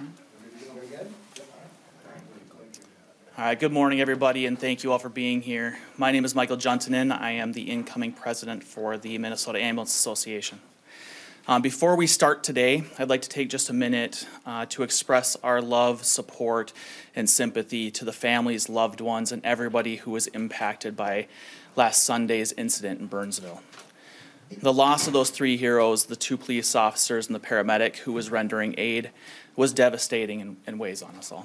All right, good morning, everybody, and thank you all for being here. My name is Michael Juntunen. I am the incoming president for the Minnesota Ambulance Association. Before we start today, I'd like to take just a minute to express our love, support, and sympathy to the families, loved ones, and everybody who was impacted by last Sunday's incident in Burnsville. The loss of those three heroes, the two police officers and the paramedic who was rendering aid, was devastating and weighs on us all.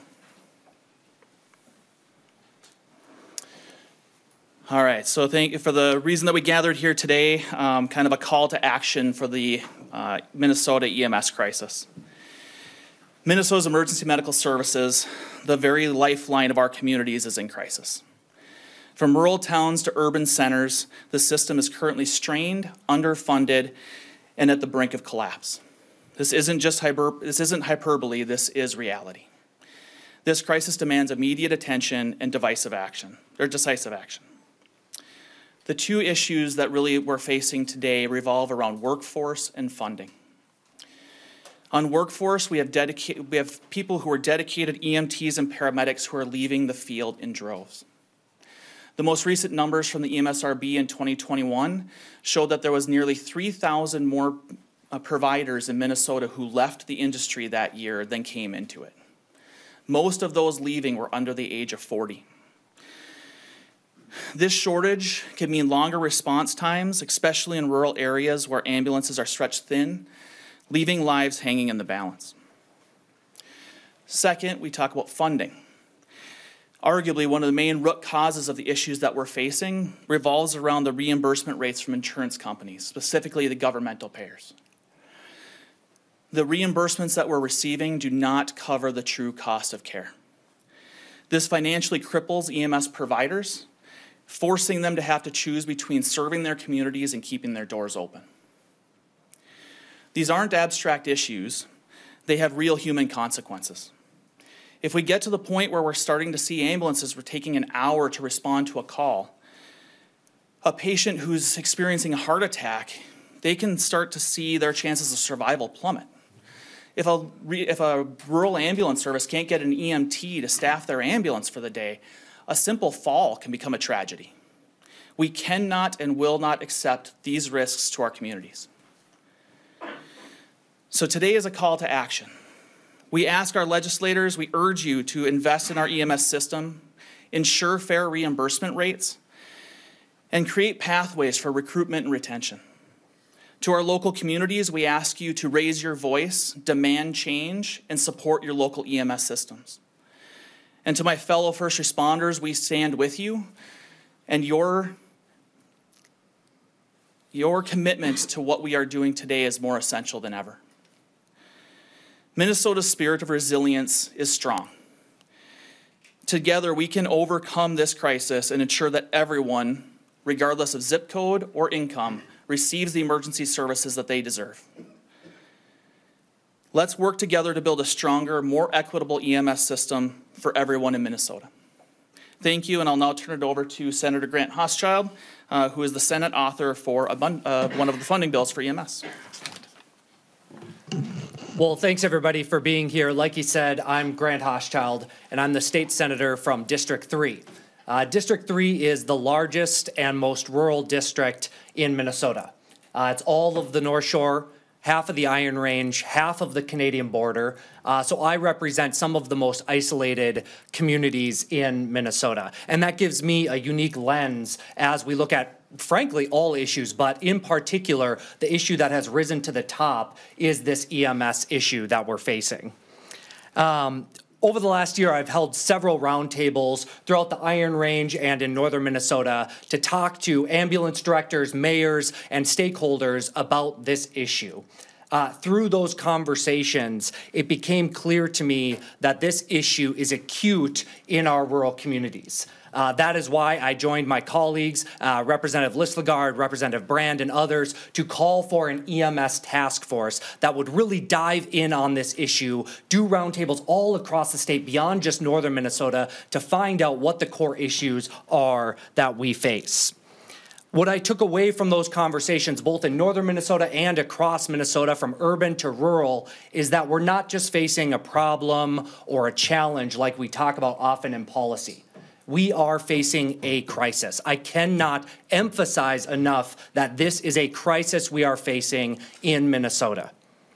All right, so thank you for the reason that we gathered here today, kind of a call to action for the Minnesota EMS crisis. Minnesota's emergency medical services, the very lifeline of our communities, is in crisis. From rural towns to urban centers, the system is currently strained, underfunded, and at the brink of collapse. This isn't hyperbole, this is reality. This crisis demands immediate attention and decisive action. The two issues that really we're facing today revolve around workforce and funding. On workforce, we have people who are dedicated EMTs and paramedics who are leaving the field in droves. The most recent numbers from the EMSRB in 2021 show that there was nearly 3,000 more providers in Minnesota who left the industry that year than came into it. Most of those leaving were under the age of 40. This shortage can mean longer response times, especially in rural areas where ambulances are stretched thin, leaving lives hanging in the balance. Second, we talk about funding. Arguably, one of the main root causes of the issues that we're facing revolves around the reimbursement rates from insurance companies, specifically the governmental payers. The reimbursements that we're receiving do not cover the true cost of care. This financially cripples EMS providers, forcing them to have to choose between serving their communities and keeping their doors open. These aren't abstract issues. They have real human consequences. If we get to the point where we're starting to see ambulances were taking an hour to respond to a call, a patient who's experiencing a heart attack, they can start to see their chances of survival plummet. If a rural ambulance service can't get an EMT to staff their ambulance for the day, a simple fall can become a tragedy. We cannot and will not accept these risks to our communities. So today is a call to action. We ask our legislators, we urge you to invest in our EMS system, ensure fair reimbursement rates, and create pathways for recruitment and retention. To our local communities, we ask you to raise your voice, demand change, and support your local EMS systems. And to my fellow first responders, we stand with you, and your commitment to what we are doing today is more essential than ever. Minnesota's spirit of resilience is strong. Together, we can overcome this crisis and ensure that everyone, regardless of zip code or income, receives the emergency services that they deserve. Let's work together to build a stronger, more equitable EMS system for everyone in Minnesota. Thank you, and I'll now turn it over to Senator Grant Hochschild, who is the Senate author for one of the funding bills for EMS. Well, thanks everybody for being here. Like he said, I'm Grant Hochschild, and I'm the state senator from District 3. District 3 is the largest and most rural district in Minnesota. It's all of the North Shore, half of the Iron Range, half of the Canadian border. So I represent some of the most isolated communities in Minnesota. And that gives me a unique lens as we look at, frankly, all issues, but in particular, the issue that has risen to the top is this EMS issue that we're facing. Over the last year, I've held several roundtables throughout the Iron Range and in northern Minnesota to talk to ambulance directors, mayors, and stakeholders about this issue. Through those conversations, it became clear to me that this issue is acute in our rural communities. That is why I joined my colleagues, Representative Listlegard, Representative Brand, and others, to call for an EMS task force that would really dive in on this issue, do roundtables all across the state beyond just northern Minnesota to find out what the core issues are that we face. What I took away from those conversations, both in northern Minnesota and across Minnesota, from urban to rural, is that we're not just facing a problem or a challenge like we talk about often in policy. We are facing a crisis. I cannot emphasize enough that this is a crisis we are facing in Minnesota.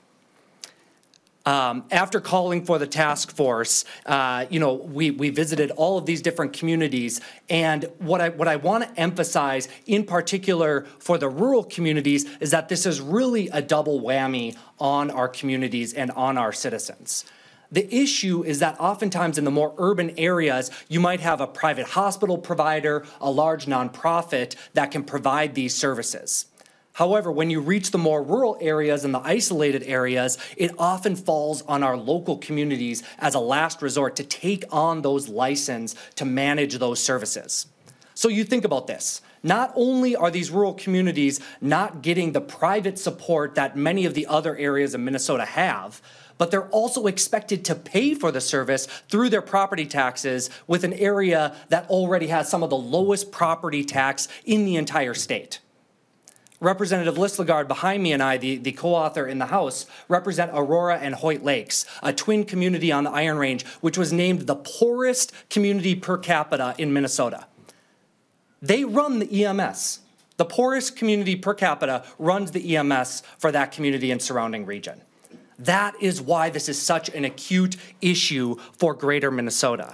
After calling for the task force, we visited all of these different communities, and what I want to emphasize in particular for the rural communities is that this is really a double whammy on our communities and on our citizens. The issue is that oftentimes in the more urban areas, you might have a private hospital provider, a large nonprofit that can provide these services. However, when you reach the more rural areas and the isolated areas, it often falls on our local communities as a last resort to take on those licenses to manage those services. So you think about this. Not only are these rural communities not getting the private support that many of the other areas of Minnesota have, but they're also expected to pay for the service through their property taxes with an area that already has some of the lowest property tax in the entire state. Representative Listlegard behind me and I, the co-author in the House, represent Aurora and Hoyt Lakes, a twin community on the Iron Range, which was named the poorest community per capita in Minnesota. They run the EMS. The poorest community per capita runs the EMS for that community and surrounding region. That is why this is such an acute issue for greater Minnesota.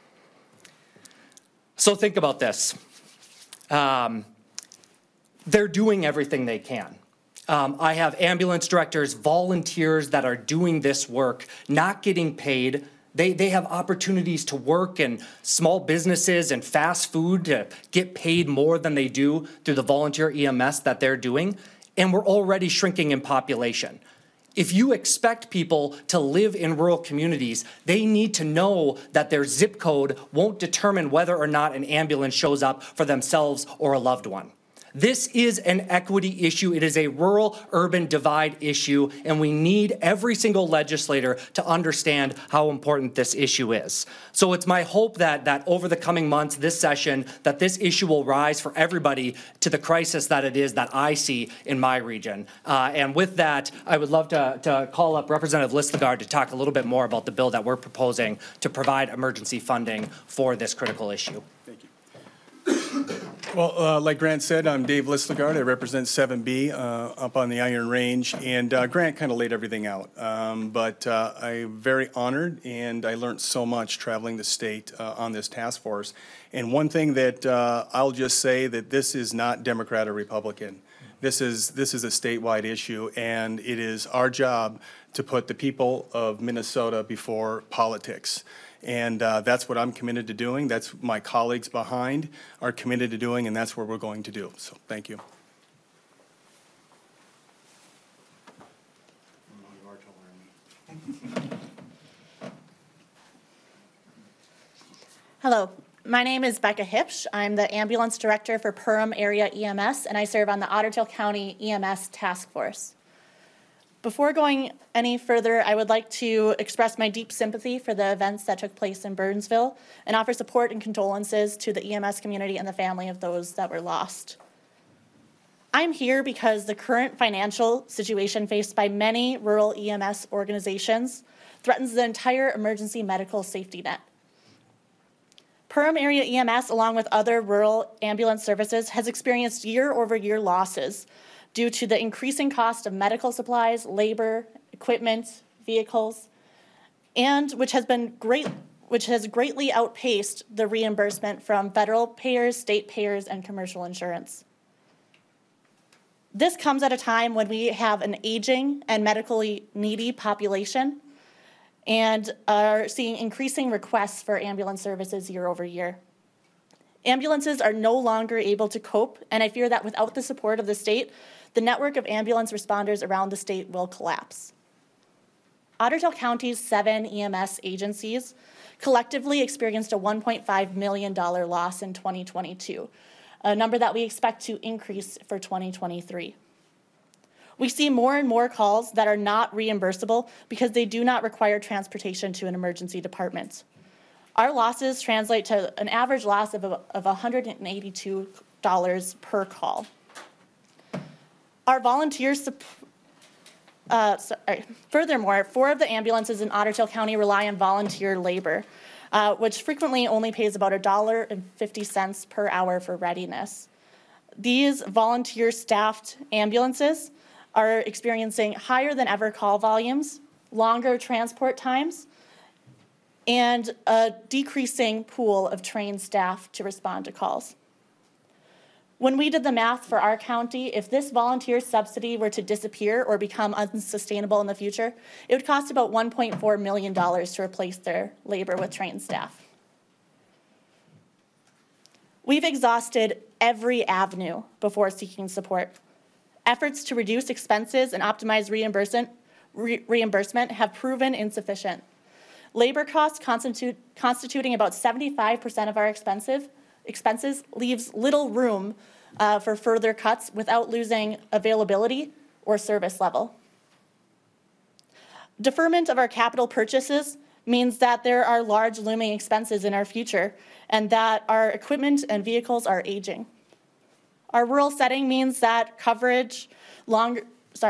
So think about this. They're doing everything they can. I have ambulance directors, volunteers that are doing this work, not getting paid. They have opportunities to work in small businesses and fast food to get paid more than they do through the volunteer EMS that they're doing. And we're already shrinking in population. If you expect people to live in rural communities, they need to know that their zip code won't determine whether or not an ambulance shows up for themselves or a loved one. This is an equity issue. It is a rural-urban divide issue, and we need every single legislator to understand how important this issue is. So it's my hope that over the coming months, this session, that this issue will rise for everybody to the crisis that it is that I see in my region. And with that, I would love to call up Representative Listlegard to talk a little bit more about the bill that we're proposing to provide emergency funding for this critical issue. Thank you. Well, like Grant said, I'm Dave Listlegard. I represent 7B up on the Iron Range, and Grant kind of laid everything out. But I'm very honored, and I learned so much traveling the state on this task force. And one thing that I'll just say that this is not Democrat or Republican. This is a statewide issue, and it is our job to put the people of Minnesota before politics. And that's what I'm committed to doing. That's my colleagues behind are committed to doing, and that's what we're going to do. So thank you. Hello, my name is Becca Hipsch. I'm the ambulance director for Perham Area EMS, and I serve on the Otter Tail County EMS Task Force. Before going any further, I would like to express my deep sympathy for the events that took place in Burnsville and offer support and condolences to the EMS community and the family of those that were lost. I'm here because the current financial situation faced by many rural EMS organizations threatens the entire emergency medical safety net. Perham Area EMS, along with other rural ambulance services, has experienced year-over-year losses due to the increasing cost of medical supplies, labor, equipment, vehicles, and which has greatly outpaced the reimbursement from federal payers, state payers, and commercial insurance. This comes at a time when we have an aging and medically needy population and are seeing increasing requests for ambulance services year over year. Ambulances are no longer able to cope, and I fear that without the support of the state, the network of ambulance responders around the state will collapse. Otter Tail County's 7 EMS agencies collectively experienced a $1.5 million loss in 2022, a number that we expect to increase for 2023. We see more and more calls that are not reimbursable because they do not require transportation to an emergency department. Our losses translate to an average loss of 182 per call. Our volunteers, furthermore, 4 of the ambulances in Otter Tail County rely on volunteer labor, which frequently only pays about $1.50 per hour for readiness. These volunteer staffed ambulances are experiencing higher than ever call volumes, longer transport times, and a decreasing pool of trained staff to respond to calls. When we did the math for our county, if this volunteer subsidy were to disappear or become unsustainable in the future, it would cost about $1.4 million to replace their labor with trained staff. We've exhausted every avenue before seeking support. Efforts to reduce expenses and optimize reimbursement have proven insufficient. Labor costs constituting about 75% of our expenses leaves little room for further cuts without losing availability or service level. Deferment of our capital purchases means that there are large looming expenses in our future and that our equipment and vehicles are aging. Our rural setting means that longer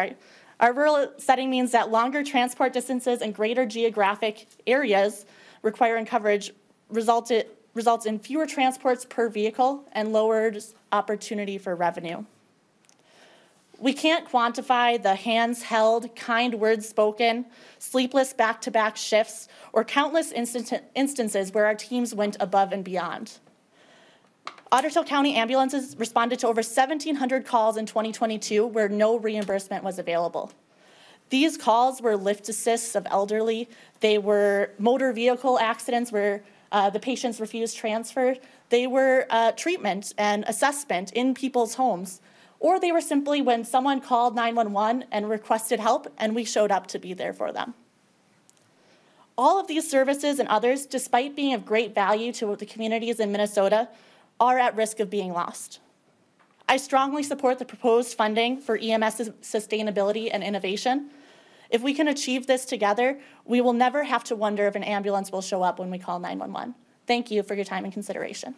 transport distances and greater geographic areas requiring coverage results in fewer transports per vehicle and lowers opportunity for revenue. We can't quantify the hands held, kind words spoken, sleepless back-to-back shifts, or countless instances where our teams went above and beyond. Otter Tail County ambulances responded to over 1,700 calls in 2022 where no reimbursement was available. These calls were lift assists of elderly. They were motor vehicle accidents where the patients refused transfer. They were treatment and assessment in people's homes. Or they were simply when someone called 911 and requested help and we showed up to be there for them. All of these services and others, despite being of great value to the communities in Minnesota, are at risk of being lost. I strongly support the proposed funding for EMS sustainability and innovation. If we can achieve this together, we will never have to wonder if an ambulance will show up when we call 911. Thank you for your time and consideration.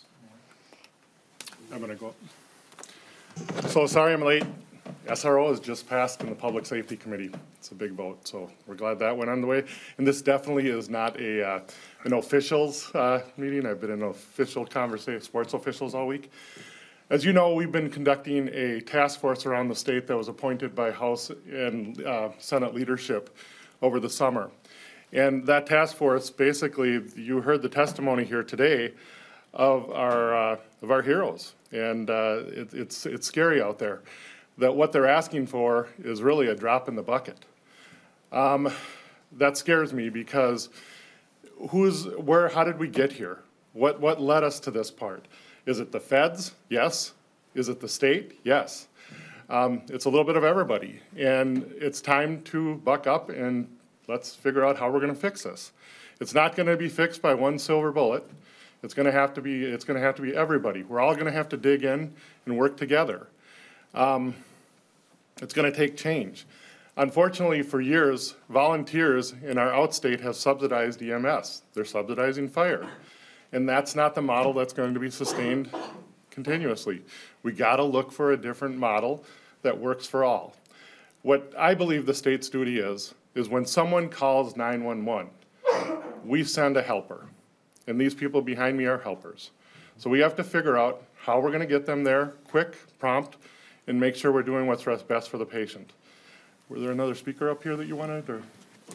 I'm gonna go. So sorry I'm late. SRO is just passed in the Public Safety Committee. It's a big vote, so we're glad that went on the way. And this definitely is not an officials meeting. I've been in official conversation, sports officials all week. As you know, we've been conducting a task force around the state that was appointed by House and Senate leadership over the summer. And that task force, basically, you heard the testimony here today of our heroes. And it's scary out there that what they're asking for is really a drop in the bucket. That scares me because how did we get here? What led us to this part? Is it the feds? Yes. Is it the state? Yes. It's a little bit of everybody. And it's time to buck up and let's figure out how we're gonna fix this. It's not gonna be fixed by one silver bullet. It's gonna have to be everybody. We're all gonna have to dig in and work together. It's gonna take change. Unfortunately, for years, volunteers in our outstate have subsidized EMS. They're subsidizing fire. And that's not the model that's going to be sustained continuously. We gotta look for a different model that works for all. What I believe the state's duty is when someone calls 911, we send a helper. And these people behind me are helpers. So we have to figure out how we're gonna get them there quick, prompt, and make sure we're doing what's best for the patient. Were there another speaker up here that you wanted, or?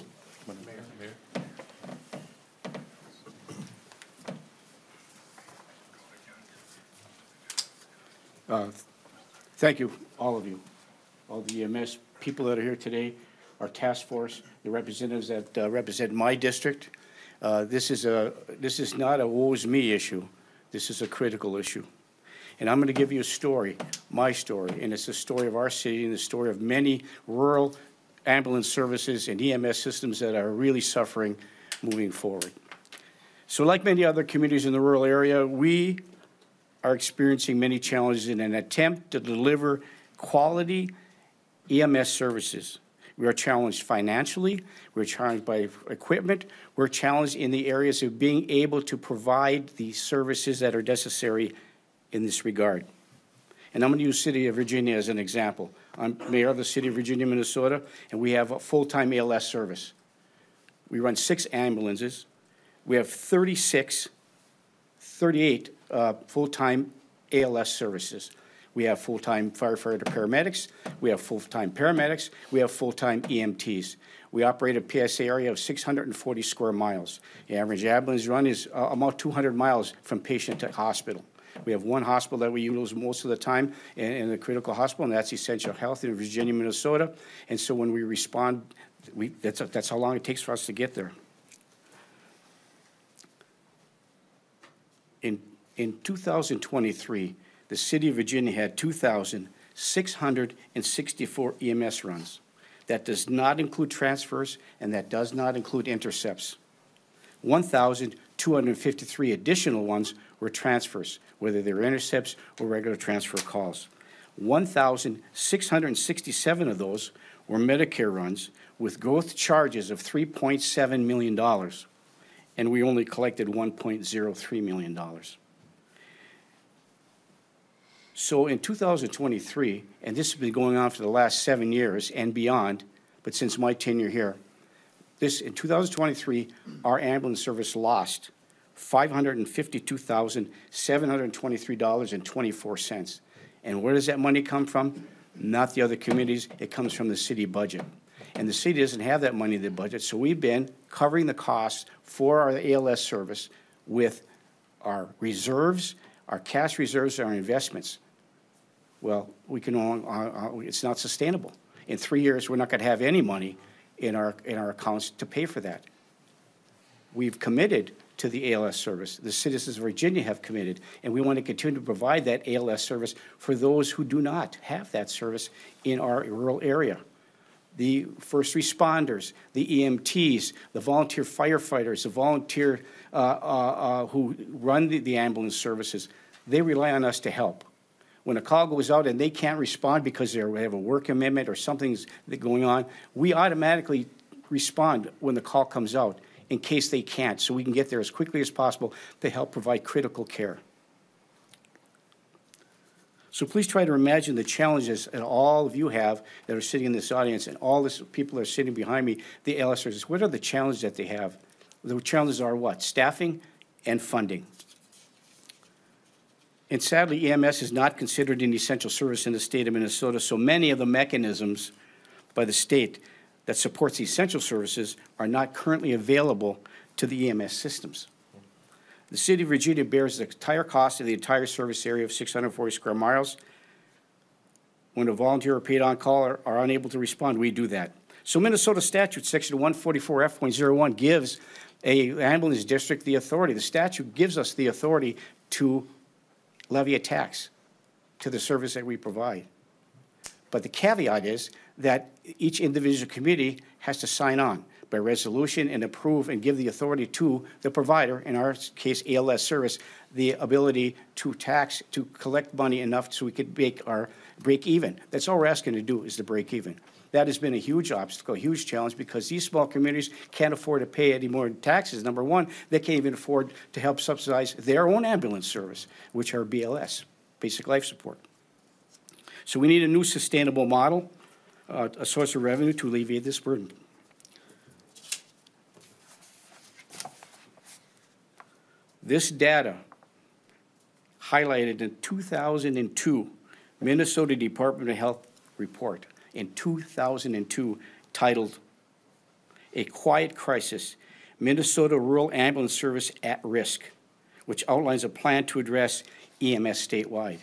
Thank you, all of you, all the EMS people that are here today, our task force, the representatives that represent my district. This is not a woe is me issue. This is a critical issue. And I'm going to give you a story, my story, and it's the story of our city and the story of many rural ambulance services and EMS systems that are really suffering moving forward. So like many other communities in the rural area, we are experiencing many challenges in an attempt to deliver quality EMS services. We are challenged financially, we're challenged by equipment, we're challenged in the areas of being able to provide the services that are necessary in this regard. And I'm going to use City of Virginia as an example. I'm mayor of the City of Virginia, Minnesota, and we have a full-time ALS service. We run 6 ambulances. We have 38 full-time ALS services. We have full-time firefighter paramedics. We have full-time paramedics. We have full-time EMTs. We operate a PSA area of 640 square miles. The average ambulance run is about 200 miles from patient to hospital. We have one hospital that we use most of the time in the critical hospital, and that's Essential Health in Virginia, Minnesota. And so when we respond, that's how long it takes for us to get there. In 2023, the City of Virginia had 2,664 EMS runs. That does not include transfers, and that does not include intercepts. 1,253 additional ones were transfers, whether they were intercepts or regular transfer calls. 1,667 of those were Medicare runs with growth charges of $3.7 million, and we only collected $1.03 million. So in 2023, and this has been going on for the last 7 years and beyond, but since my tenure here, in 2023, our ambulance service lost $552,723.24. And where does that money come from? Not the other communities. It comes from the city budget. And the city doesn't have that money in the budget, so we've been covering the costs for our ALS service with our reserves, our cash reserves, and our investments. Well, we can it's not sustainable. In 3 years, we're not going to have any money in our accounts to pay for that. We've committed to the ALS service. The citizens of Virginia have committed, and we want to continue to provide that ALS service for those who do not have that service in our rural area. The first responders, the EMTs, the volunteer firefighters, the volunteer who run the ambulance services, they rely on us to help. When a call goes out and they can't respond because they have a work commitment or something's going on, we automatically respond when the call comes out in case they can't, so we can get there as quickly as possible to help provide critical care. So please try to imagine the challenges that all of you have that are sitting in this audience, and all these people that are sitting behind me, the ALS services. What are the challenges that they have? The challenges are what? Staffing and funding. And sadly, EMS is not considered an essential service in the state of Minnesota, so many of the mechanisms by the state that supports the essential services are not currently available to the EMS systems. The City of Virginia bears the entire cost of the entire service area of 640 square miles. When a volunteer or paid on call are unable to respond, we do that. So Minnesota statute section 144F.01 gives an ambulance district the authority. The statute gives us the authority to levy a tax to the service that we provide. But the caveat is that each individual committee has to sign on by resolution and approve and give the authority to the provider, in our case ALS service, the ability to collect money enough so we could make our break even. That's all we're asking to do, is to break even. That has been a huge obstacle, a huge challenge, because these small communities can't afford to pay any more taxes. Number one, they can't even afford to help subsidize their own ambulance service, which are BLS, basic life support. So we need a new sustainable model, a source of revenue to alleviate this burden. This data highlighted in 2002 Minnesota Department of Health report in 2002 titled "A Quiet Crisis, Minnesota Rural Ambulance Service at Risk," which outlines a plan to address EMS statewide.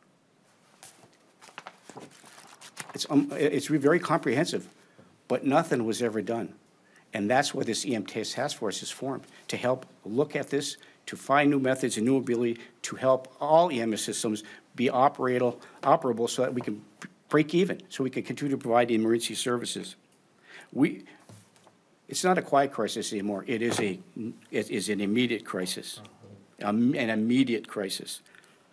It's very comprehensive, but nothing was ever done. And that's why this EMS task force is formed, to help look at this, to find new methods and new ability to help all EMS systems be operable so that we can break even, so we can continue to provide emergency services. It's not a quiet crisis anymore. It is an immediate crisis, an immediate crisis.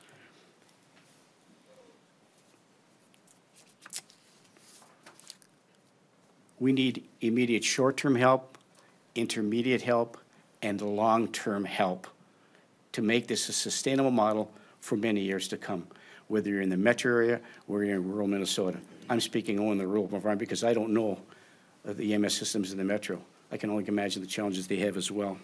We need immediate short-term help, intermediate help, and long-term help to make this a sustainable model for many years to come, whether you're in the metro area or you're in rural Minnesota. I'm speaking only in the rural environment because I don't know the EMS systems in the metro. I can only imagine the challenges they have as well.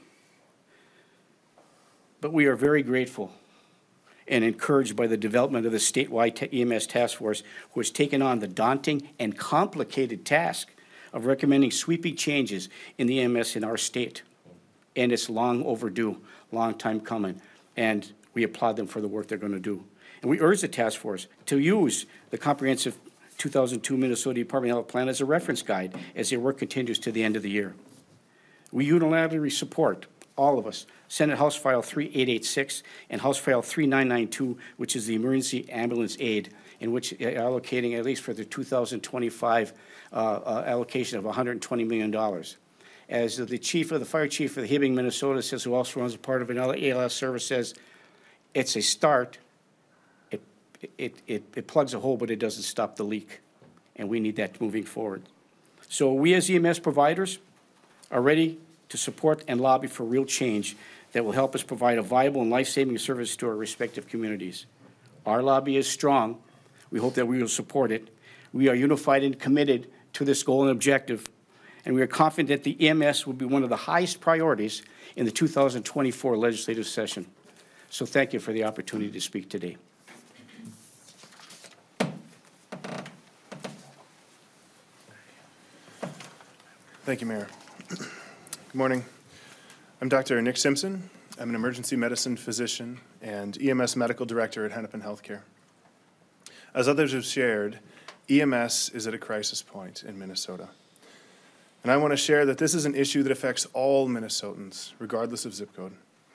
But we are very grateful and encouraged by the development of the statewide EMS task force, who has taken on the daunting and complicated task of recommending sweeping changes in the EMS in our state. And it's long overdue, long time coming, and we applaud them for the work they're going to do. And we urge the task force to use the comprehensive 2002 Minnesota Department of Health Plan as a reference guide as their work continues to the end of the year. We unilaterally support, all of us, Senate House File 3886 and House File 3992, which is the emergency ambulance aid, in which allocating, at least for the 2025 allocation of $120 million. As the chief of the fire chief of the Hibbing, Minnesota says, who also runs a part of another ALS service, says, it's a start. It plugs a hole, but it doesn't stop the leak. And we need that moving forward. So we as EMS providers are ready to support and lobby for real change that will help us provide a viable and life-saving service to our respective communities. Our lobby is strong. We hope that we will support it. We are unified and committed to this goal and objective, and we are confident that the EMS will be one of the highest priorities in the 2024 legislative session. So thank you for the opportunity to speak today. Thank you, Mayor. Good morning. I'm Dr. Nick Simpson. I'm an emergency medicine physician and EMS medical director at Hennepin Healthcare. As others have shared, EMS is at a crisis point in Minnesota. And I want to share that this is an issue that affects all Minnesotans, regardless of zip code.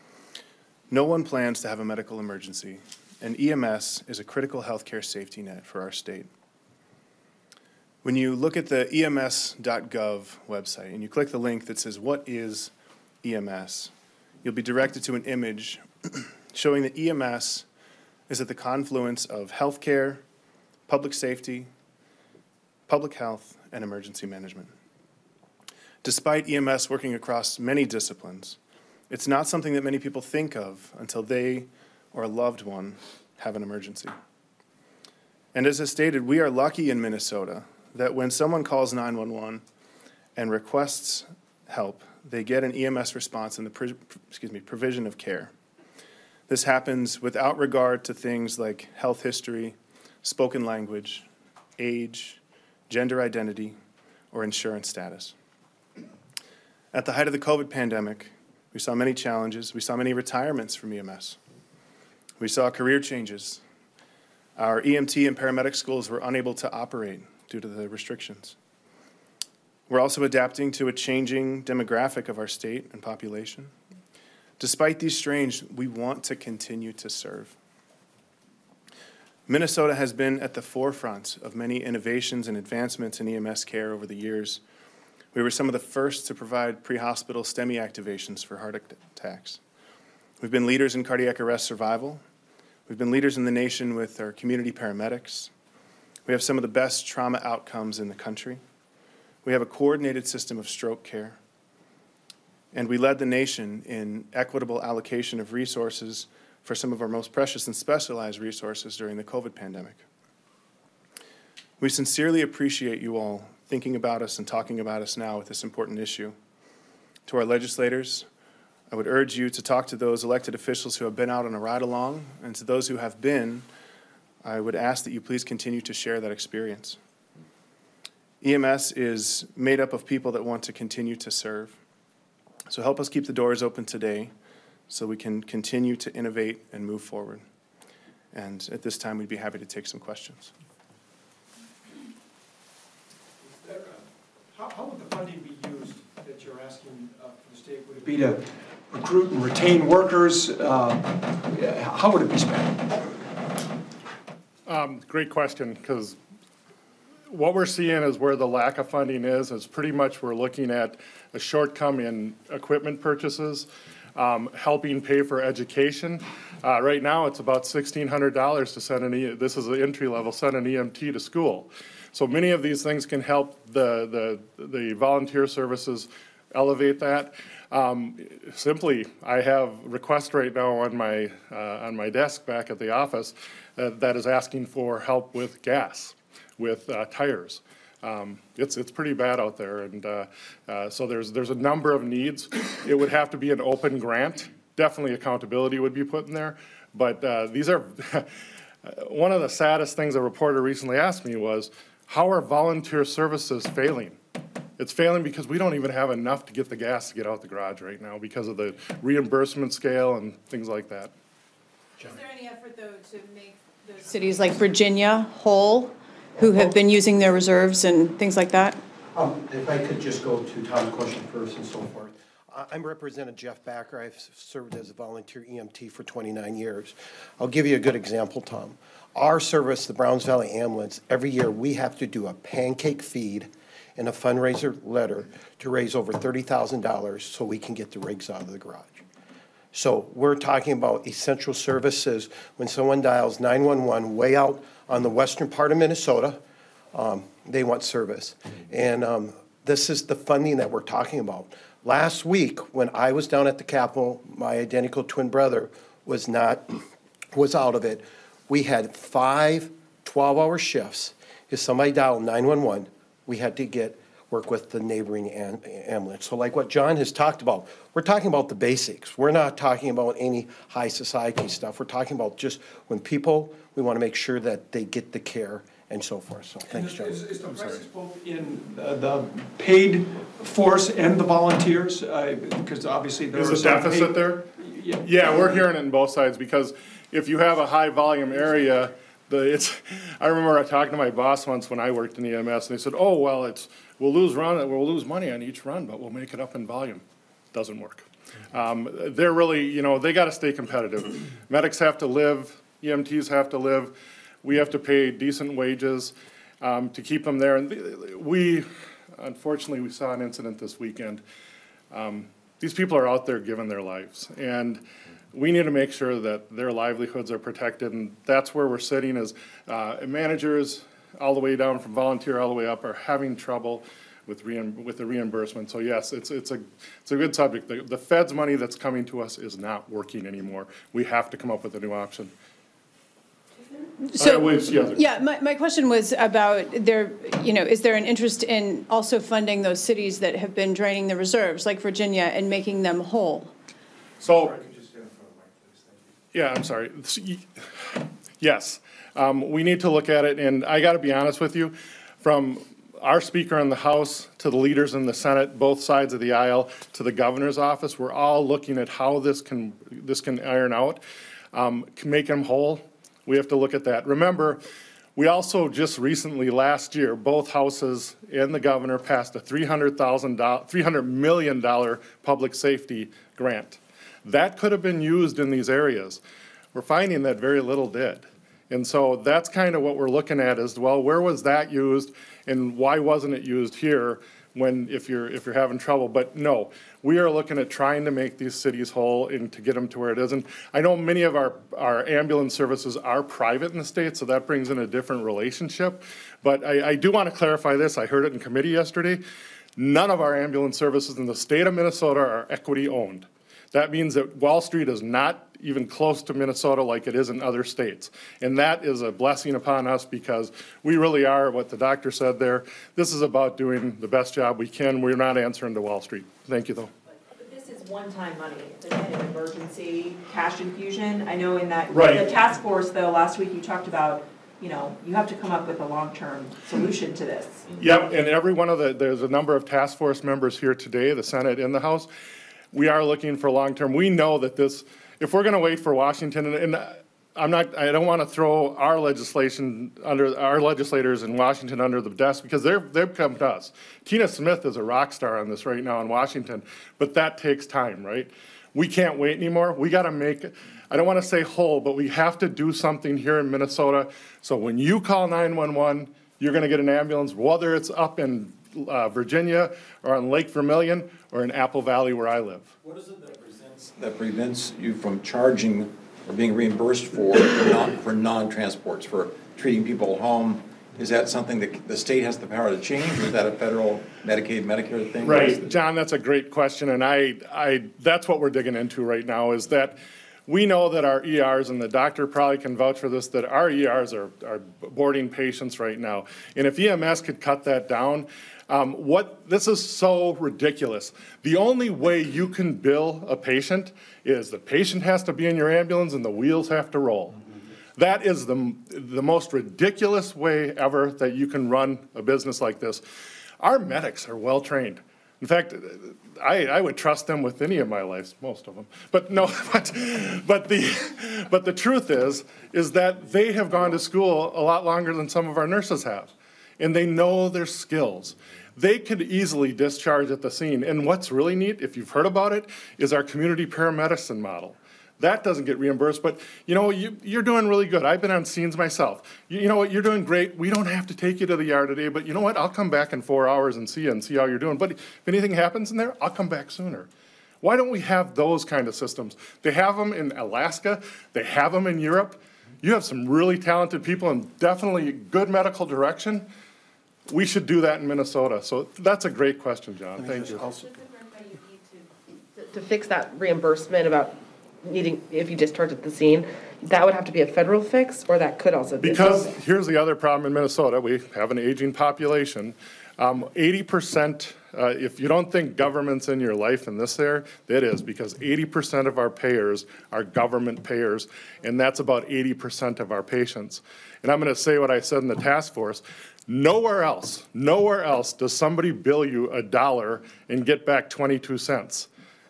No one plans to have a medical emergency, and EMS is a critical healthcare safety net for our state. When you look at the ems.gov website and you click the link that says, "What is EMS?" you'll be directed to an image showing that EMS is at the confluence of healthcare, public safety, public health, and emergency management. Despite EMS working across many disciplines, it's not something that many people think of until they or a loved one have an emergency. And as I stated, we are lucky in Minnesota that when someone calls 911 and requests help, they get an EMS response in the provision of care. This happens without regard to things like health history, spoken language, age, gender identity, or insurance status. At the height of the COVID pandemic, we saw many challenges. We saw many retirements from EMS. We saw career changes. Our EMT and paramedic schools were unable to operate due to the restrictions. We're also adapting to a changing demographic of our state and population. Despite these strains, we want to continue to serve. Minnesota has been at the forefront of many innovations and advancements in EMS care over the years. We were some of the first to provide pre-hospital STEMI activations for heart attacks. We've been leaders in cardiac arrest survival. We've been leaders in the nation with our community paramedics. We have some of the best trauma outcomes in the country. We have a coordinated system of stroke care. And we led the nation in equitable allocation of resources for some of our most precious and specialized resources during the COVID pandemic. We sincerely appreciate you all thinking about us and talking about us now with this important issue. To our legislators, I would urge you to talk to those elected officials who have been out on a ride-along, and to those who have been, I would ask that you please continue to share that experience. EMS is made up of people that want to continue to serve. So help us keep the doors open today so we can continue to innovate and move forward. And at this time, we'd be happy to take some questions. How would the funding be used that you're asking for the state? Would it be to recruit and retain workers? How would it be spent? Great question, because what we're seeing is where the lack of funding is pretty much we're looking at a shortcoming in equipment purchases, helping pay for education. Right now, it's about $1,600 to send this is an entry level, send an EMT to school. So many of these things can help the volunteer services elevate that. Simply, I have a request right now on my desk back at the office that is asking for help with gas, with tires. It's pretty bad out there, and so there's a number of needs. It would have to be an open grant. Definitely accountability would be put in there, but these are one of the saddest things a reporter recently asked me was, how are volunteer services failing? It's failing because we don't even have enough to get the gas to get out the garage right now because of the reimbursement scale and things like that. Is there any effort, though, to make those cities like Virginia whole, who have been using their reserves and things like that? If I could just go to Tom's question first and so forth. I'm Representative Jeff Backer. I've served as a volunteer EMT for 29 years. I'll give you a good example, Tom. Our service, the Browns Valley Ambulance, every year we have to do a pancake feed and a fundraiser letter to raise over $30,000 so we can get the rigs out of the garage. So we're talking about essential services. When someone dials 911 way out on the western part of Minnesota, they want service. And this is the funding that we're talking about. Last week, when I was down at the Capitol, my identical twin brother was out of it. We had 5 12-hour shifts. If somebody dialed 911, we had to work with the neighboring ambulance. So like what John has talked about, we're talking about the basics. We're not talking about any high society stuff. We're talking about just when people, we want to make sure that they get the care and so forth. So thanks, John. Is the crisis both in the paid force and the volunteers? Because obviously there's a deficit there? Yeah, we're hearing it on both sides because if you have a high volume area, I remember talking to my boss once when I worked in EMS, and they said, "Oh, well, we'll lose money on each run, but we'll make it up in volume." Doesn't work. They're really, they got to stay competitive. Medics have to live. EMTs have to live. We have to pay decent wages to keep them there. And unfortunately, we saw an incident this weekend. These people are out there giving their lives, and we need to make sure that their livelihoods are protected, and that's where we're sitting as managers all the way down from volunteer all the way up are having trouble with the reimbursement. So yes, it's a good subject. The Fed's money that's coming to us is not working anymore. We have to come up with a new option. So, yeah, my question was about is there an interest in also funding those cities that have been draining the reserves, like Virginia, and making them whole? So, yeah, I'm sorry. Yes, we need to look at it, and I got to be honest with you, from our speaker in the House to the leaders in the Senate, both sides of the aisle, to the governor's office, we're all looking at how this can iron out, can make them whole. We have to look at that. Remember, we also just recently, last year, both houses and the governor passed a $300 million public safety grant. That could have been used in these areas. We're finding that very little did. And so that's kind of what we're looking at is, well, where was that used and why wasn't it used here if you're having trouble? But no, we are looking at trying to make these cities whole and to get them to where it is. And I know many of our ambulance services are private in the state, so that brings in a different relationship. But I do want to clarify this. I heard it in committee yesterday. None of our ambulance services in the state of Minnesota are equity owned. That means that Wall Street is not even close to Minnesota like it is in other states. And that is a blessing upon us because we really are, what the doctor said there, this is about doing the best job we can. We're not answering to Wall Street. Thank you, though. But this is one-time money. It's an emergency cash infusion. I know in that right. The task force, though, last week you talked about, you have to come up with a long-term solution to this. Yep, and every one of there's a number of task force members here today, the Senate and the House. We are looking for long-term. We know that if we're going to wait for Washington, and I don't want to throw our legislators in Washington under the desk because they've come to us. Tina Smith is a rock star on this right now in Washington, but that takes time, right? We can't wait anymore. We got to make it. I don't want to say whole, but we have to do something here in Minnesota. So when you call 911, you're going to get an ambulance, whether it's up in Virginia or on Lake Vermilion or in Apple Valley where I live. What is it that prevents you from charging or being reimbursed for non-transports, for treating people at home Is that something that the state has the power to change, or is that a federal Medicaid, Medicare thing? Right, John, that's a great question, and that's what we're digging into right now, is that we know that our ERs, and the doctor probably can vouch for this, that our ERs are boarding patients right now. And if EMS could cut that down, this is so ridiculous. The only way you can bill a patient is the patient has to be in your ambulance and the wheels have to roll. That is the most ridiculous way ever that you can run a business like this. Our medics are well-trained. In fact, I would trust them with any of my lives, most of them. But no, but the truth is that they have gone to school a lot longer than some of our nurses have, and they know their skills. They could easily discharge at the scene. And what's really neat, if you've heard about it, is our community paramedicine model. That doesn't get reimbursed, but you know, you're doing really good. I've been on scenes myself. You know what, you're doing great. We don't have to take you to the ER today, but you know what, I'll come back in 4 hours and see you and see how you're doing. But if anything happens in there, I'll come back sooner. Why don't we have those kind of systems? They have them in Alaska. They have them in Europe. You have some really talented people and definitely good medical direction. We should do that in Minnesota. So that's a great question, John. Thank you. To fix that reimbursement about needing, if you discharge at the scene, that would have to be a federal fix, or that could also be? Because here's the other problem in Minnesota. We have an aging population. 80%, if you don't think government's in your life in this there, it is, because 80% of our payers are government payers, and that's about 80% of our patients. And I'm going to say what I said in the task force. Nowhere else does somebody bill you $1 and get back 22 cents.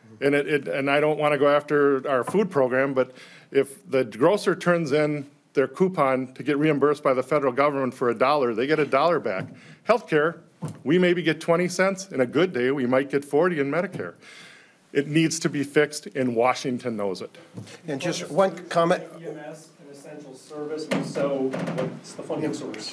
And I don't want to go after our food program, but if the grocer turns in their coupon to get reimbursed by the federal government for $1, they get $1 back. Healthcare, we maybe get 20 cents. In a good day, we might get 40 in Medicare. It needs to be fixed, and Washington knows it. And just one comment. EMS, an essential service, and so what's the funding source?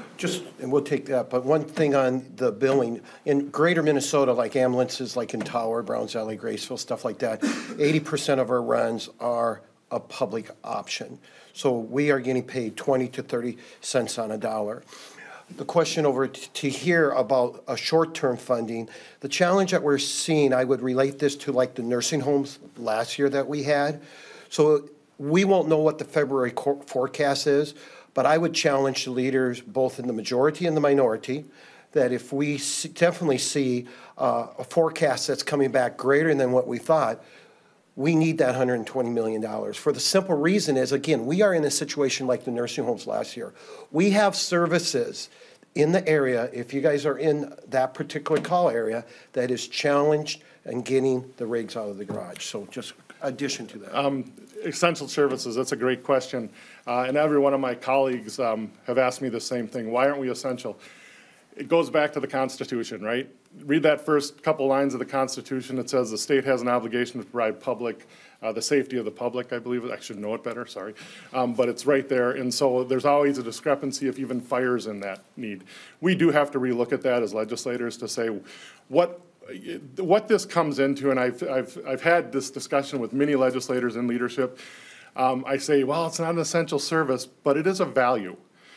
And we'll take that, but one thing on the billing, in greater Minnesota, like ambulances, like in Tower, Browns Valley, Graceville, stuff like that, 80% of our runs are a public option. So we are getting paid 20 to 30 cents on a dollar. The question over to here about a short-term funding, the challenge that we're seeing, I would relate this to like the nursing homes last year that we had. So we won't know what the February forecast is, but I would challenge the leaders, both in the majority and the minority, that if we definitely see a forecast that's coming back greater than what we thought, we need that $120 million. For the simple reason is, again, we are in a situation like the nursing homes last year. We have services in the area, if you guys are in that particular call area, that is challenged and getting the rigs out of the garage. So just addition to that. Essential services, that's a great question. And every one of my colleagues have asked me the same thing. Why aren't we essential? It goes back to the Constitution, right? Read that first couple lines of the Constitution. It says the state has an obligation to provide the safety of the public, I believe. I should know it better, sorry. But it's right there. And so there's always a discrepancy if even fire's in that need. We do have to relook at that as legislators to say what this comes into, and I've had this discussion with many legislators in leadership. I say, well, it's not an essential service, but it is a value.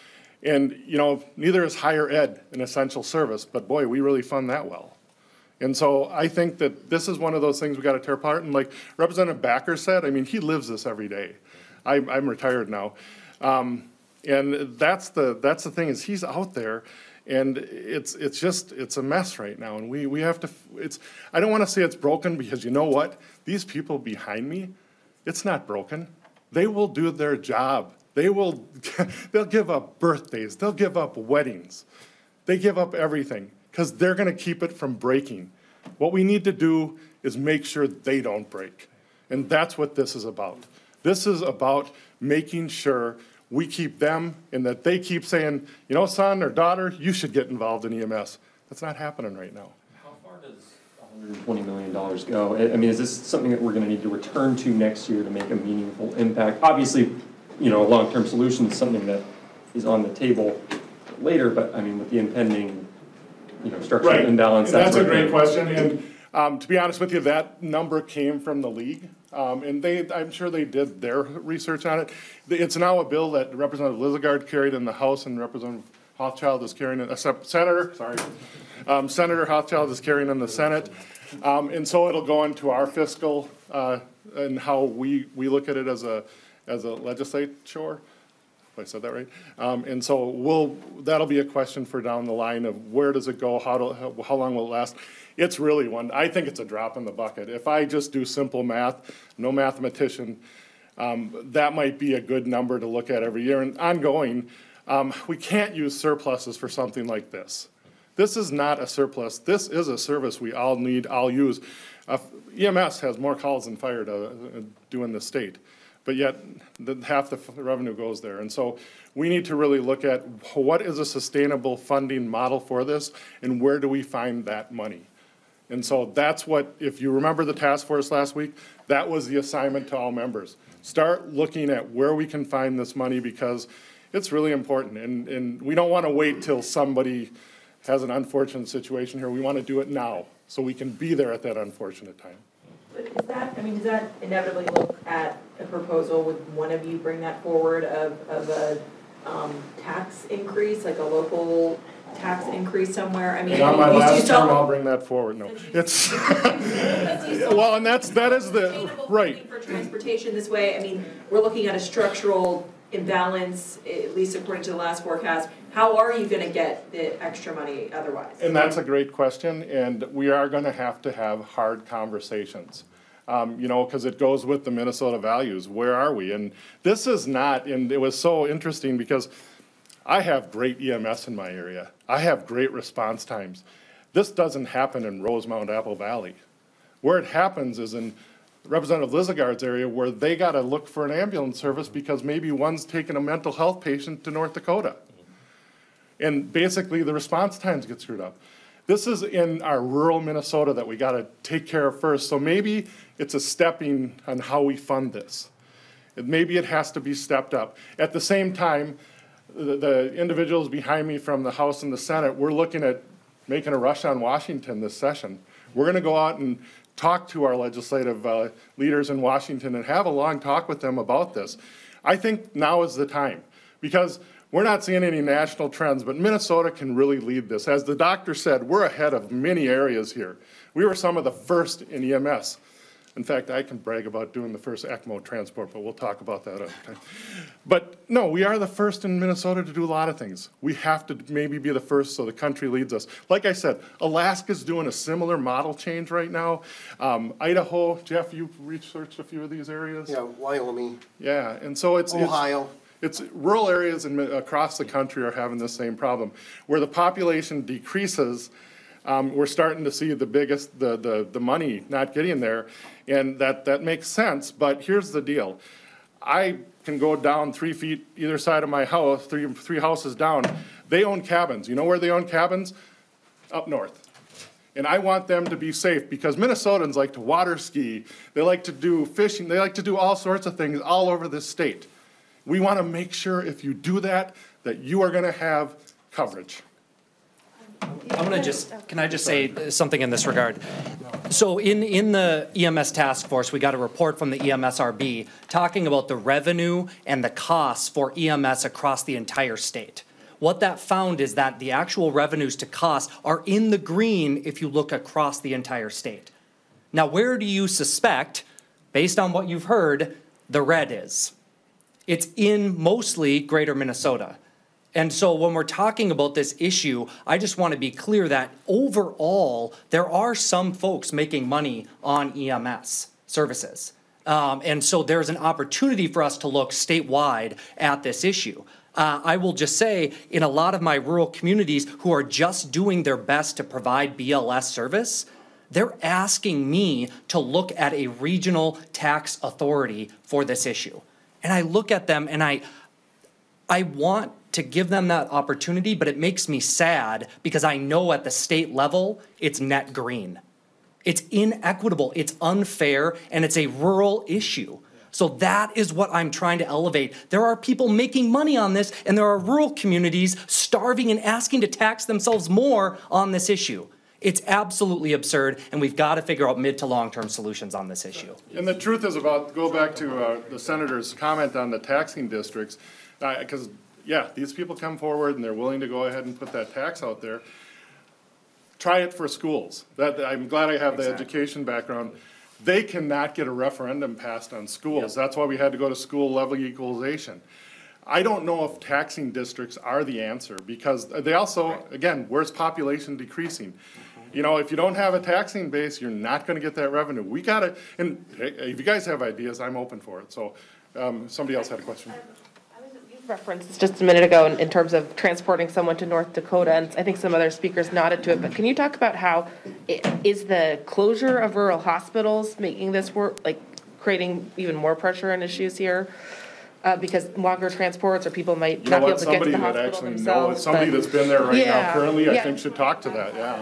And, you know, neither is higher ed an essential service, but boy, we really fund that well. And so I think that this is one of those things we got to tear apart. And like Representative Backer said, I mean, he lives this every day. I'm retired now. And that's the thing, is he's out there, and it's a mess right now. And we have to, I don't want to say it's broken, because you know what? These people behind me, it's not broken. They will do their job. They'll give up birthdays. They'll give up weddings. They give up everything because they're going to keep it from breaking. What we need to do is make sure they don't break. And that's what this is about. This is about making sure we keep them, and that they keep saying, you know, son or daughter, you should get involved in EMS. That's not happening right now. How far does $120 million go? I mean, is this something that we're going to need to return to next year to make a meaningful impact? Obviously, you know, a long-term solution is something that is on the table later, but I mean, with the impending, you know, structural imbalance. That's a great question. And to be honest with you, that number came from the league. And I'm sure they did their research on it. It's now a bill that Representative Lizagard carried in the House, and Representative Hochschild is carrying it, Senator Hochschild is carrying in the Senate. And so it'll go into our fiscal, and how we look at it as a legislature. If I said that right? And so that'll be a question for down the line of where does it go, how long will it last? It's really I think it's a drop in the bucket. If I just do simple math, no mathematician, that might be a good number to look at every year. And ongoing, we can't use surpluses for something like this. This is not a surplus. This is a service we all need, all use. EMS has more calls than fire do in the state, but yet half the revenue goes there. And so we need to really look at what is a sustainable funding model for this, and where do we find that money? And so that's what, if you remember the task force last week, that was the assignment to all members. Start looking at where we can find this money, because it's really important. And we don't want to wait till somebody has an unfortunate situation here. We want to do it now, so we can be there at that unfortunate time. But is that, does that inevitably look at a proposal, would one of you bring that forward of a tax increase, like a local tax increase somewhere? I mean, on my last term, I'll bring that forward. No, it's well, and that is the right for transportation this way. I mean, we're looking at a structural imbalance, at least according to the last forecast. How are you going to get the extra money otherwise? And that's a great question, and we are going to have hard conversations. Because it goes with the Minnesota values. Where are we? And this is not, and it was so interesting because I have great EMS in my area. I have great response times. This doesn't happen in Rosemount, Apple Valley. Where it happens is in Representative Lizagard's area, where they got to look for an ambulance service because maybe one's taking a mental health patient to North Dakota. And basically the response times get screwed up. This is in our rural Minnesota that we got to take care of first. So maybe it's a stepping on how we fund this. Maybe it has to be stepped up. At the same time, the individuals behind me from the House and the Senate, we're looking at making a rush on Washington this session. We're going to go out and talk to our legislative leaders in Washington and have a long talk with them about this. I think now is the time, because we're not seeing any national trends, but Minnesota can really lead this. As the doctor said, we're ahead of many areas here. We were some of the first in EMS. In fact, I can brag about doing the first ECMO transport, but we'll talk about that another time. But no, we are the first in Minnesota to do a lot of things. We have to maybe be the first so the country leads us. Like I said, Alaska's doing a similar model change right now. Idaho, Jeff, you've researched a few of these areas? Yeah, Wyoming. Yeah, and so it's Ohio. It's rural areas across the country are having the same problem. Where the population decreases, we're starting to see the money not getting there, and that makes sense. But here's the deal: I can go down 3 feet either side of my house, three houses down. They own cabins. You know where they own cabins? Up north. And I want them to be safe, because Minnesotans like to water ski. They like to do fishing. They like to do all sorts of things all over this state. We want to make sure if you do that, that you are going to have coverage. Can I just say something in this regard? So in the EMS task force, we got a report from the EMSRB talking about the revenue and the costs for EMS across the entire state. What that found is that the actual revenues to costs are in the green if you look across the entire state. Now, where do you suspect, based on what you've heard, the red is? It's in mostly greater Minnesota. And so when we're talking about this issue, I just want to be clear that overall, there are some folks making money on EMS services. And so there's an opportunity for us to look statewide at this issue. I will just say, in a lot of my rural communities who are just doing their best to provide BLS service, they're asking me to look at a regional tax authority for this issue. And I look at them and I want to give them that opportunity, but it makes me sad because I know at the state level, it's net green. It's inequitable, it's unfair, and it's a rural issue. So that is what I'm trying to elevate. There are people making money on this, and there are rural communities starving and asking to tax themselves more on this issue. It's absolutely absurd, and we've got to figure out mid to long-term solutions on this issue. And the truth is, go back to the senator's comment on the taxing districts, because yeah, these people come forward and they're willing to go ahead and put that tax out there. Try it for schools. I'm glad I have the education background. They cannot get a referendum passed on schools. That's why we had to go to school level equalization. I don't know if taxing districts are the answer, because they also, again, where's population decreasing? You know, if you don't have a taxing base, you're not gonna get that revenue. We gotta, and if you guys have ideas, I'm open for it. So, somebody else had a question. Referenced just a minute ago in terms of transporting someone to North Dakota, and I think some other speakers nodded to it, but can you talk about how is the closure of rural hospitals making this work, like creating even more pressure and issues here? Because longer transports, or people might not be able to get to the hospital themselves. Somebody that's been there right now currently, I think should talk to that, yeah.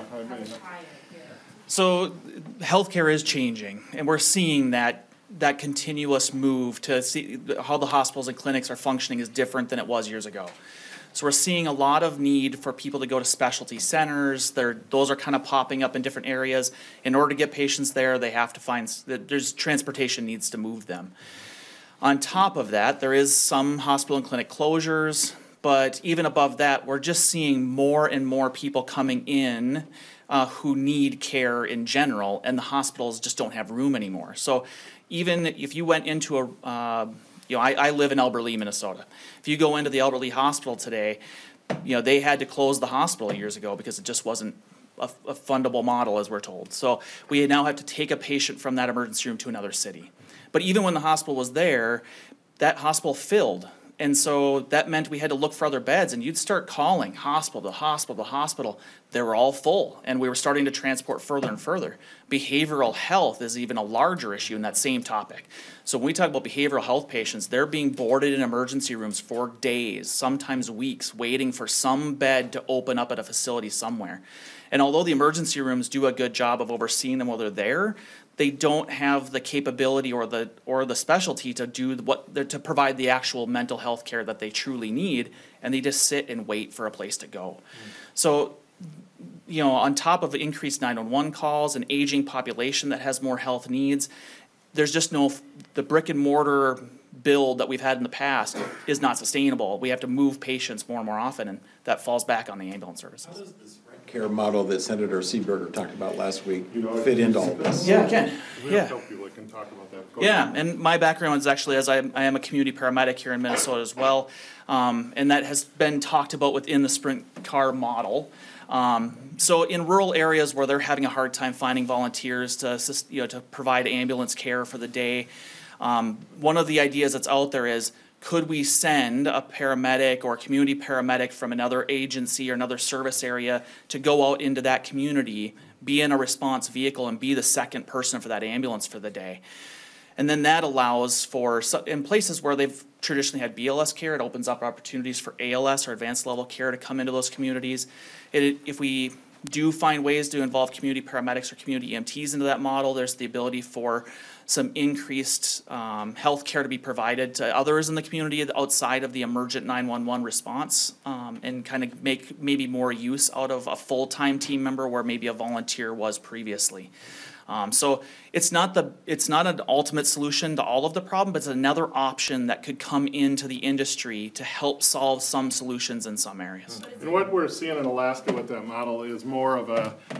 So healthcare is changing, and we're seeing that continuous move to see how the hospitals and clinics are functioning is different than it was years ago. So we're seeing a lot of need for people to go to specialty centers. Those are kind of popping up in different areas. In order to get patients there, they have to find, there's transportation needs to move them. On top of that, there is some hospital and clinic closures, but even above that, we're just seeing more and more people coming in who need care in general, and the hospitals just don't have room anymore. So even if you went into I live in Albert Lea, Minnesota. If you go into the Albert Lea Hospital today, they had to close the hospital years ago because it just wasn't a fundable model, as we're told. So we now have to take a patient from that emergency room to another city. But even when the hospital was there, that hospital filled. And so that meant we had to look for other beds, and you'd start calling hospital to hospital to hospital. They were all full, and we were starting to transport further and further. Behavioral health is even a larger issue in that same topic. So when we talk about behavioral health patients, they're being boarded in emergency rooms for days, sometimes weeks, waiting for some bed to open up at a facility somewhere. And although the emergency rooms do a good job of overseeing them while they're there, they don't have the capability or the specialty to do to provide the actual mental health care that they truly need, and they just sit and wait for a place to go. So, on top of increased 911 calls, an aging population that has more health needs, there's just the brick and mortar build that we've had in the past is not sustainable. We have to move patients more and more often, and that falls back on the ambulance services. How does this care model that Senator Seeberger talked about last week fit into all this? Yeah, it can. Yeah. People that can talk about that. Yeah, and my background is actually I am a community paramedic here in Minnesota as well, and that has been talked about within the sprint car model. So in rural areas where they're having a hard time finding volunteers to provide ambulance care for the day, one of the ideas that's out there is, could we send a paramedic or a community paramedic from another agency or another service area to go out into that community, be in a response vehicle, and be the second person for that ambulance for the day? And then that allows for, in places where they've traditionally had BLS care, it opens up opportunities for ALS or advanced level care to come into those communities. If we do find ways to involve community paramedics or community EMTs into that model, there's the ability for some increased health care to be provided to others in the community outside of the emergent 911 response, and kind of make maybe more use out of a full-time team member where maybe a volunteer was previously. So it's not an ultimate solution to all of the problem, but it's another option that could come into the industry to help solve some solutions in some areas. And what we're seeing in Alaska with that model is more of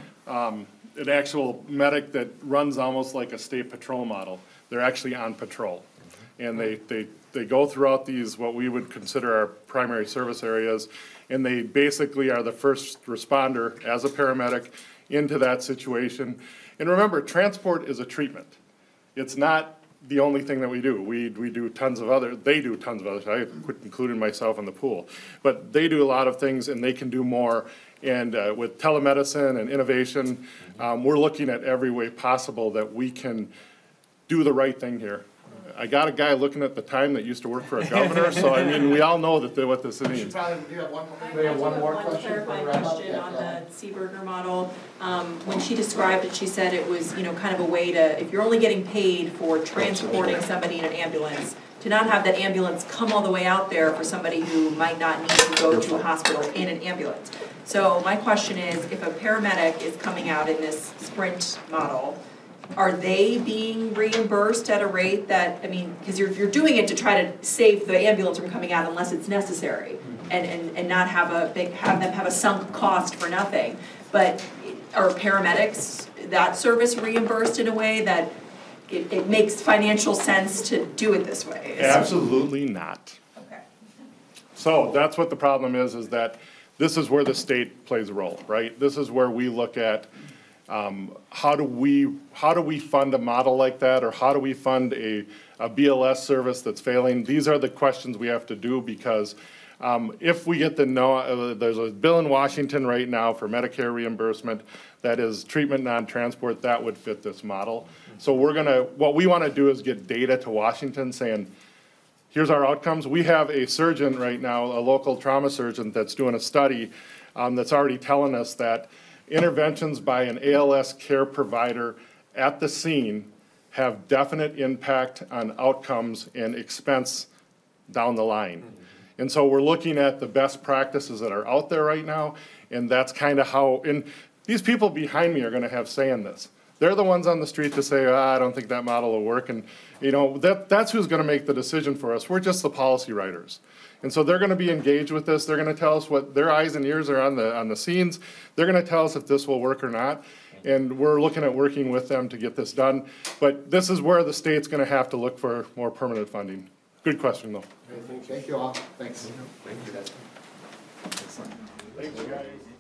an actual medic that runs almost like a state patrol model. They're actually on patrol. And they go throughout these, what we would consider our primary service areas, and they basically are the first responder as a paramedic into that situation. And remember, transport is a treatment. It's not the only thing that we do. We do tons of they do tons of others. I quit including myself in the pool. But they do a lot of things, and they can do more. And with telemedicine and innovation, we're looking at every way possible that we can do the right thing here. I got a guy looking at the time that used to work for a governor, so I mean, we all know what this means. We have one more clarifying question on the Seeberger model. When she described it, she said it was, kind of a way to, if you're only getting paid for transporting somebody in an ambulance, to not have that ambulance come all the way out there for somebody who might not need to go to a hospital in an ambulance. So my question is, if a paramedic is coming out in this sprint model, are they being reimbursed at a rate that, because you're doing it to try to save the ambulance from coming out unless it's necessary. and not have them have a sunk cost for nothing. But are paramedics, that service reimbursed in a way that it makes financial sense to do it this way? Absolutely not. Okay. So that's what the problem is that this is where the state plays a role, right? This is where we look at how do we fund a model like that, or how do we fund a BLS service that's failing? These are the questions we have to do, because if we get there's a bill in Washington right now for Medicare reimbursement that is treatment non-transport, that would fit this model. So what we want to do is get data to Washington saying, here's our outcomes. We have a surgeon right now, a local trauma surgeon, that's doing a study that's already telling us that interventions by an ALS care provider at the scene have definite impact on outcomes and expense down the line. And so we're looking at the best practices that are out there right now, and that's kind of how, and these people behind me are going to have say in this. They're the ones on the street to say, I don't think that model will work, and that's who's going to make the decision for us. We're just the policy writers. And so they're going to be engaged with this. They're going to tell us what their eyes and ears are on the scenes. They're going to tell us if this will work or not. And we're looking at working with them to get this done. But this is where the state's going to have to look for more permanent funding. Good question, though. Thank you all. Thanks. Thank you. Thanks, guys.